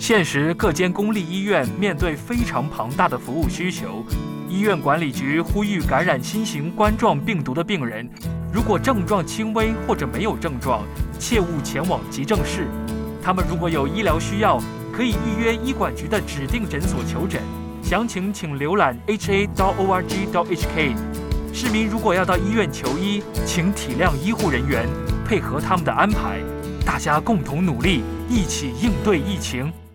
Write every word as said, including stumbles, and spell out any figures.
现时各间公立医院面对非常庞大的服务需求，医院管理局呼吁感染新型冠状病毒的病人，如果症状轻微或者没有症状，切勿前往急症室。他们如果有医疗需要，可以预约医管局的指定诊所求诊。详情请浏览 h a 点 org 点 h k。市民如果要到医院求医，请体谅医护人员，配合他们的安排，大家共同努力，一起应对疫情。